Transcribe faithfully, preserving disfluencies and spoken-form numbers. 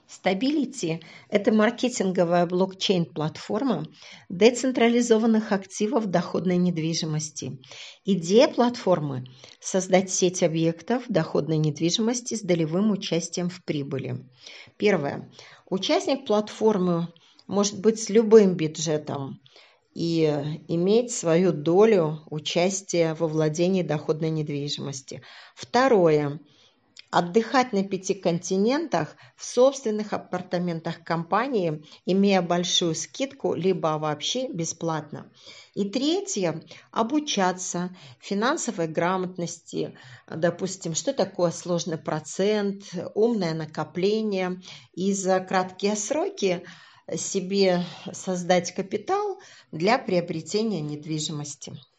Stability– это маркетинговая блокчейн-платформа децентрализованных активов доходной недвижимости. Идея платформы– создать сеть объектов доходной недвижимости с долевым участием в прибыли. Первое. Участник платформы может быть с любым бюджетом и иметь свою долю участия во владении доходной недвижимости. Второе. Отдыхать на пяти континентах в собственных апартаментах компании, имея большую скидку, либо вообще бесплатно. И третье – обучаться финансовой грамотности, допустим, что такое сложный процент, умное накопление, и за краткие сроки себе создать капитал для приобретения недвижимости.